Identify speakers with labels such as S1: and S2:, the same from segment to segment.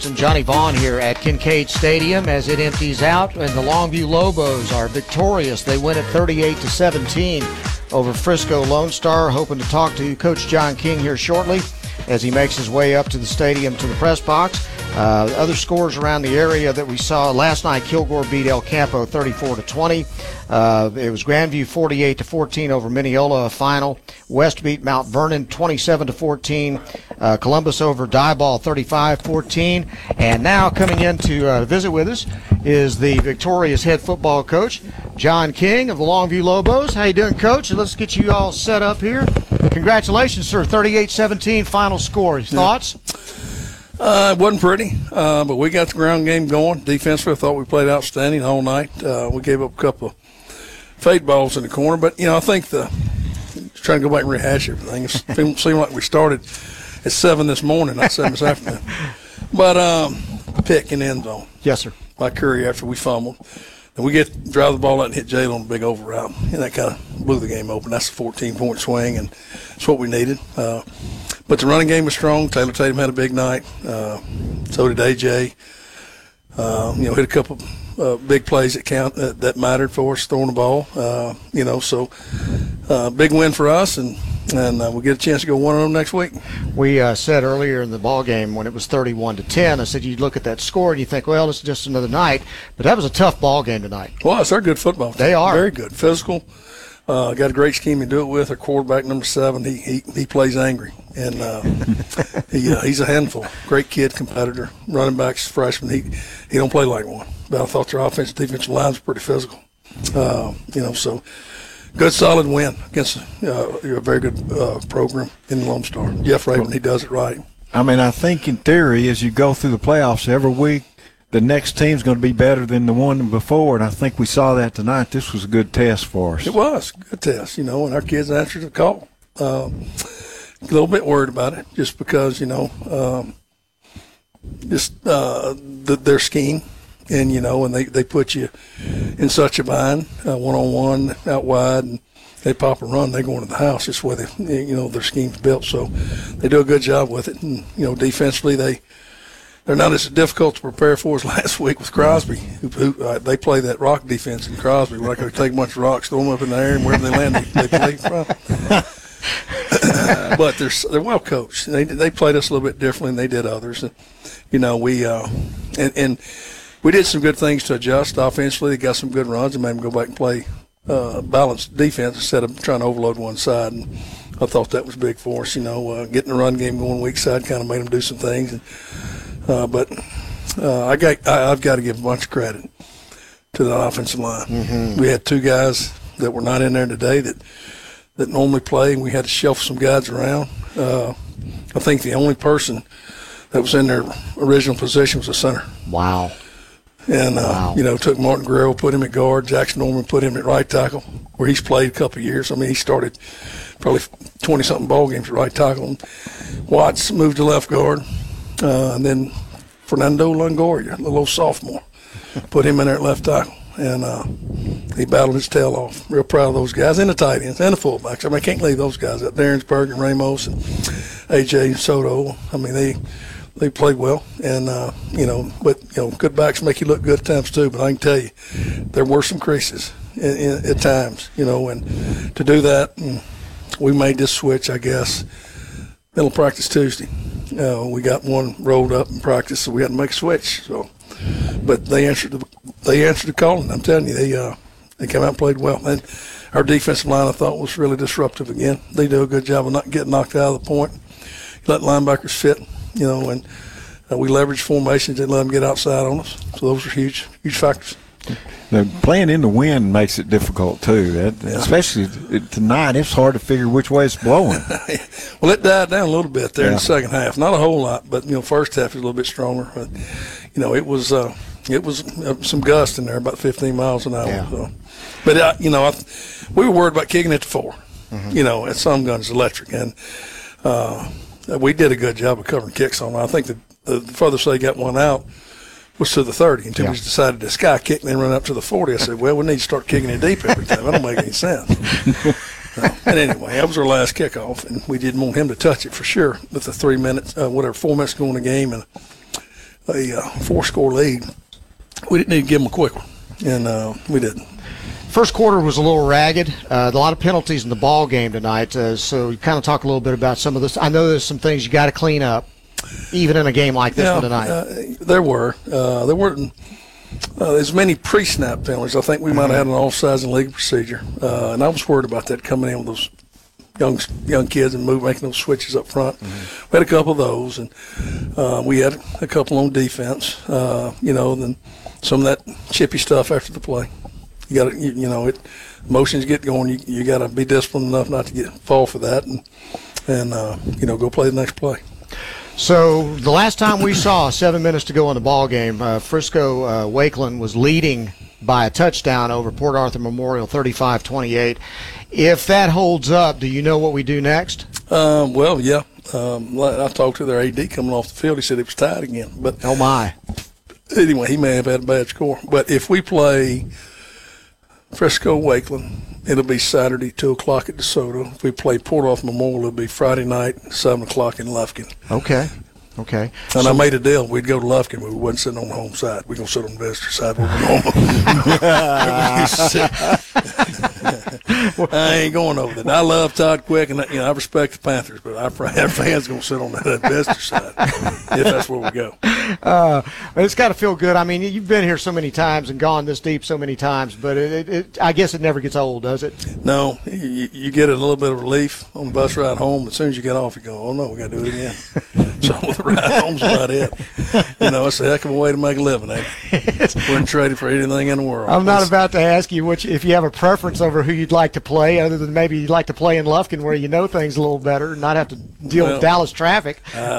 S1: Sports and Johnny Vaughn here at Kincaid Stadium as it empties out, and the Longview Lobos are victorious. They win it 38-17 over Frisco Lone Star. Hoping to talk to Coach John King here shortly as he makes his way up to the stadium to the press box. Other scores around the area that we saw last night: Kilgore beat El Campo 34-20. It was Grandview 48-14 over Mineola, a final. West beat Mount Vernon 27-14. Columbus over Diboll 35-14. And now coming in to visit with us is the victorious head football coach, John King of the Longview Lobos. How you doing, Coach? Let's get you all set up here. Congratulations, sir. 38-17 final score. Thoughts?
S2: It wasn't pretty, but we got the ground game going. Defensively, I thought we played outstanding all night. We gave up a couple of fade balls in the corner, but, I think trying to go back and rehash everything. It seemed like we started at 7 this morning, not 7 this afternoon. But pick in the end zone.
S1: Yes, sir.
S2: By Curry after we fumbled. And we drive the ball out and hit Jalen on a big over route, and that kind of blew the game open. That's a 14-point swing, and it's what we needed. But the running game was strong. Taylor Tatum had a big night. So did AJ. Hit a couple big plays that mattered for us, throwing the ball. So big win for us, and we'll get a chance to go one of them next week.
S1: We said earlier in the ball game when it was 31-10, I said you'd look at that score and you think, well, it's just another night. But that was a tough ball game tonight.
S2: Well, it's our good football team.
S1: They are.
S2: Very good. Physical. Got a great scheme to do it with. Our quarterback, number 7, he plays angry. And he's a handful. Great kid, competitor. Running back's freshman. He don't play like one. But I thought their offensive defensive line was pretty physical. So good solid win against a very good program in the Lone Star. Jeff Raven, he does it right.
S3: I think in theory, as you go through the playoffs every week, the next team's going to be better than the one before, and I think we saw that tonight. This was a good test for us.
S2: It was a good test, and our kids answered the call. A little bit worried about it just because, their scheme, and they put you in such a bind, one-on-one, out wide, and they pop a run, they go into the house. It's where their scheme's built. So they do a good job with it. And, defensively, they're not as difficult to prepare for as last week with Crosby. They play that rock defense in Crosby, where I could take a bunch of rocks, throw them up in the air, and wherever they land, they play from. But they're well coached. They played us a little bit differently than they did others. And, we did some good things to adjust offensively. They got some good runs and made them go back and play balanced defense instead of trying to overload one side. And I thought that was big for us. Getting the run game going weak side kind of made them do some things. And, I've got to give a bunch of credit to the offensive line. Mm-hmm. We had 2 guys that were not in there today that normally play, and we had to shuffle some guys around. I think the only person that was in their original position was a center.
S1: Wow.
S2: And, took Martin Guerrero, put him at guard. Jackson Norman put him at right tackle, where he's played a couple of years. He started probably 20-something ball games at right tackle. And Watts moved to left guard. And then Fernando Longoria, a little old sophomore, put him in there at left tackle. And he battled his tail off. Real proud of those guys, and the tight ends, and the fullbacks. I can't leave those guys out. Darrensburg and Ramos and A.J. Soto. They played well. And, good backs make you look good at times too. But I can tell you, there were some creases at times, and to do that, we made this switch, I guess, middle of practice Tuesday. We got one rolled up in practice, so we had to make a switch. So, but they answered the call, and I'm telling you, they came out and played well. And our defensive line, I thought, was really disruptive again. They do a good job of not getting knocked out of the point. Let linebackers fit, and we leveraged formations and let them get outside on us. So those are huge factors.
S3: Now, playing in the wind makes it difficult too. Especially tonight, it's hard to figure which way it's blowing.
S2: Well, it died down a little bit there in the second half. Not a whole lot, but first half was a little bit stronger. But it was some gust in there, about 15 miles an hour.
S1: Yeah.
S2: So. But we were worried about kicking it to 4. Mm-hmm. At some guns electric, and we did a good job of covering kicks on. I think the furthest they got one out was to the 30 until we decided to sky kick and then run up to the 40. I said, well, we need to start kicking it deep every time. That don't make any sense. And anyway, that was our last kickoff, and we didn't want him to touch it for sure with the 4 minutes to go in the game. And a 4-score lead, we didn't need to give them a quick one, and we didn't.
S1: First quarter was a little ragged. A lot of penalties in the ball game tonight. So you kind of talk a little bit about some of this. I know there's some things you got to clean up, even in a game like this one tonight.
S2: There weren't as many pre-snap penalties. I think we might have had an offsides and legal procedure, and I was worried about that coming in with those young kids and making those switches up front. Mm-hmm. We had a couple of those, and we had a couple on defense. Then some of that chippy stuff after the play. You got to, emotions get going. You got to be disciplined enough not to fall for that, and go play the next play.
S1: So the last time we saw 7 minutes to go in the ball game, Frisco Wakeland was leading by a touchdown over Port Arthur Memorial, 35-28. If that holds up, do you know what we do next?
S2: Well, yeah. I talked to their AD coming off the field. He said it was tied again. But
S1: oh my!
S2: Anyway, he may have had a bad score. But if we play Frisco Wakeland, it'll be Saturday, 2 o'clock at DeSoto. If we play Port Arthur Memorial, it'll be Friday night, 7 o'clock in Lufkin.
S1: Okay.
S2: And I made a deal. We'd go to Lufkin, but we wasn't sitting on the home side. We're going to sit on the visitor side where we're normal. I ain't going over there. I love Todd Quick, and I respect the Panthers, but our fans going to sit on that visitor side if that's where we go.
S1: It's got to feel good. I mean, you've been here so many times and gone this deep so many times, but I guess it never gets old, does it?
S2: No. You get a little bit of relief on the bus ride home. As soon as you get off, you go, oh, no, we got to do it again. So the ride home's about it. It's a heck of a way to make a living, eh? Wouldn't trade it for anything in the world.
S1: I'm not about to ask you if you have a preference over who you'd like to play, other than maybe you'd like to play in Lufkin where you know things a little better and not have to deal with Dallas traffic.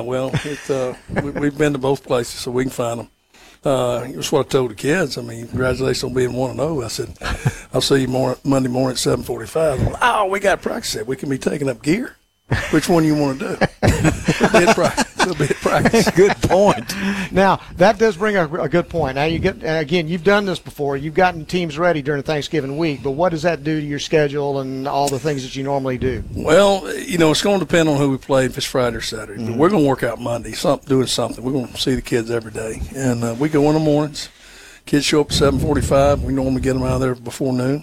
S2: We've been to both places, so we can find them. That's what I told the kids. I mean, congratulations on being 1-0. I said, I'll see you Monday morning at 7:45. Oh, we got practice. We can be taking up gear. Which one you want to do? It'll be at practice.
S3: Good point.
S1: Now, that does bring a good point. Now, you've done this before. You've gotten teams ready during Thanksgiving week, but what does that do to your schedule and all the things that you normally do?
S2: Well, it's going to depend on who we play, if it's Friday or Saturday. Mm-hmm. But we're going to work out Monday, doing something. We're going to see the kids every day. And we go in the mornings. Kids show up at 7:45. We normally get them out of there before noon.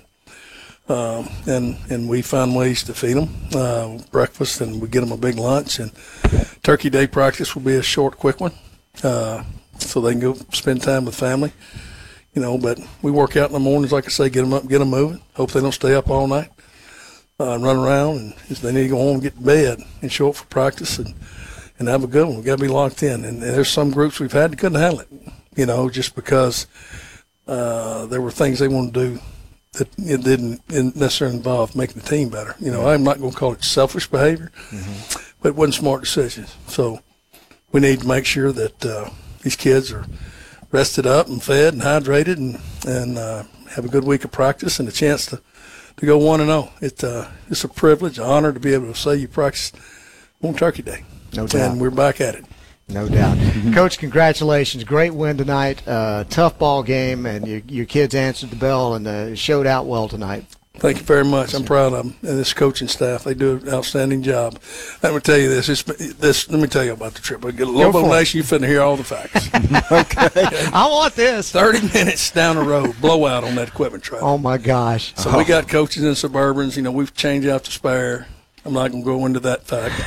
S2: And we find ways to feed them breakfast, and we get them a big lunch. And Turkey Day practice will be a short, quick one, so they can go spend time with family. But we work out in the mornings, like I say, get them up, get them moving. Hope they don't stay up all night and run around. And if they need to go home and get to bed and show up for practice and have a good one. We've got to be locked in. And there's some groups we've had that couldn't handle it, just because there were things they wanted to do that it didn't necessarily involve making the team better. I'm not going to call it selfish behavior, but it wasn't smart decisions. So we need to make sure that these kids are rested up and fed and hydrated and have a good week of practice and a chance to go 1-0. It's a privilege, an honor to be able to say you practiced on Turkey Day.
S1: No doubt.
S2: And we're back at it.
S1: No doubt. Coach, congratulations. Great win tonight. Tough ball game, and your kids answered the bell and showed out well tonight.
S2: Thank you very much. I'm proud of them. And this coaching staff, they do an outstanding job. Let me tell you this. Let me tell you about the trip. Lobo Nation, you're finna hear all the facts.
S1: Okay. I want this.
S2: 30 minutes down the road, blowout on that equipment trailer.
S1: Oh, my gosh.
S2: So we got coaches in Suburbans. We've changed out the spare. I'm not going to go into that fact.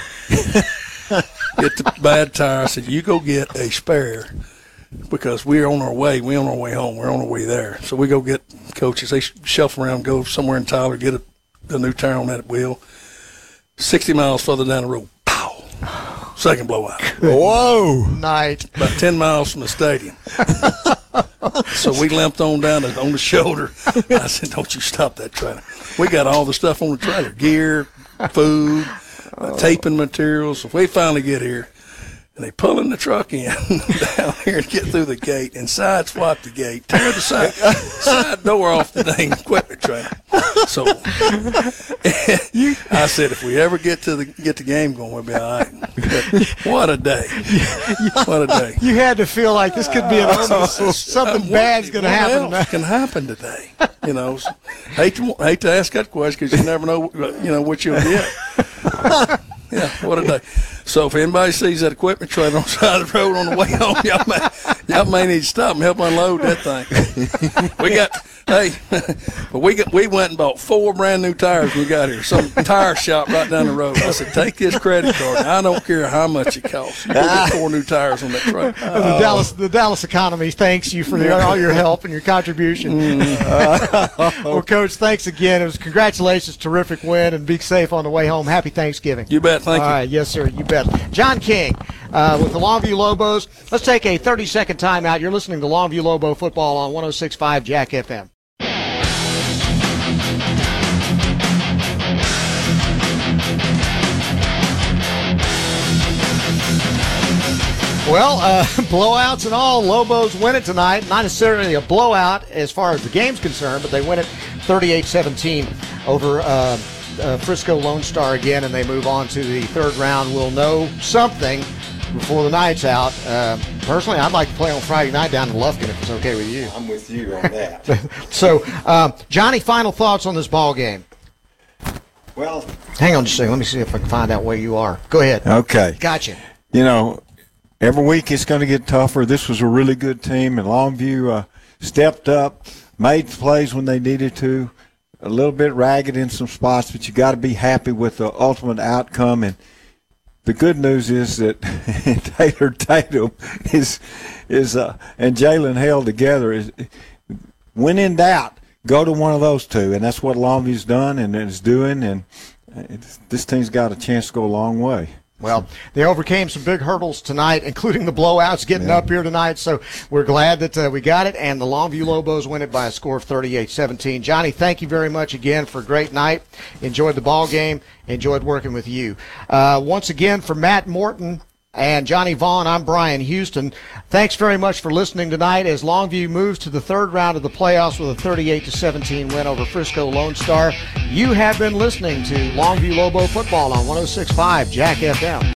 S2: Get the bad tire. I said, you go get a spare because we're on our way. We're on our way home. We're on our way there. So we go get coaches. They shuffle around, go somewhere in Tyler, get a new tire on that wheel. 60 miles further down the road, pow, second blowout.
S1: Whoa. Night.
S2: About 10 miles from the stadium. So we limped on down on the shoulder. I said, don't you stop that trailer. We got all the stuff on the trailer, gear, food, taping materials. So we finally get here, and they pulling the truck in down here to get through the gate and side swap the gate, tear the side door off the dang equipment trailer. So I said, if we ever get the game going, we'll be all right. But what a day! What a day!
S1: You had to feel like this could be something bad's going to happen.
S2: What can happen today? Hate to ask that question because you never know what you'll get. Yeah, what a day. So if anybody sees that equipment trailer on the side of the road on the way home, y'all may need to stop and help unload that thing. We went and bought 4 brand new tires when we got here. Some tire shop right down the road. I said, take this credit card. I don't care how much it costs. You get 4 new tires on that trailer.
S1: The Dallas economy thanks you for all your help and your contribution. Well, Coach, thanks again. It was congratulations, terrific win, and be safe on the way home. Happy Thanksgiving.
S2: You bet. Thank you.
S1: All right, yes, sir. You bet. John King with the Longview Lobos. Let's take a 30-second timeout. You're listening to Longview Lobo football on 106.5 Jack FM. Well, blowouts and all, Lobos win it tonight. Not necessarily a blowout as far as the game's concerned, but they win it 38-17 over Frisco Lone Star again, and they move on to the third round. We'll know something before the night's out. Personally, I'd like to play on Friday night down in Lufkin if it's okay with you.
S4: I'm with you on that.
S1: So, Johnny, final thoughts on this ball game?
S3: Well,
S1: hang on just a second. Let me see if I can find out where you are. Go ahead.
S3: Okay.
S1: Gotcha.
S3: You know, every week it's going to get tougher. This was a really good team, and Longview stepped up, made plays when they needed to, a little bit ragged in some spots, but you got to be happy with the ultimate outcome. And the good news is that Taylor Tatum and Jalen Hale together when in doubt, go to one of those two, and that's what Longview's done and is doing. And this team's got a chance to go a long way.
S1: Well, they overcame some big hurdles tonight, including the blowouts getting up here tonight. So we're glad that we got it, and the Longview Lobos win it by a score of 38-17. Johnny, thank you very much again for a great night. Enjoyed the ball game. Enjoyed working with you. Once again, for Matt Morton and Johnny Vaughn, I'm Brian Houston. Thanks very much for listening tonight as Longview moves to the third round of the playoffs with a 38-17 win over Frisco Lone Star. You have been listening to Longview Lobo football on 106.5 Jack FM.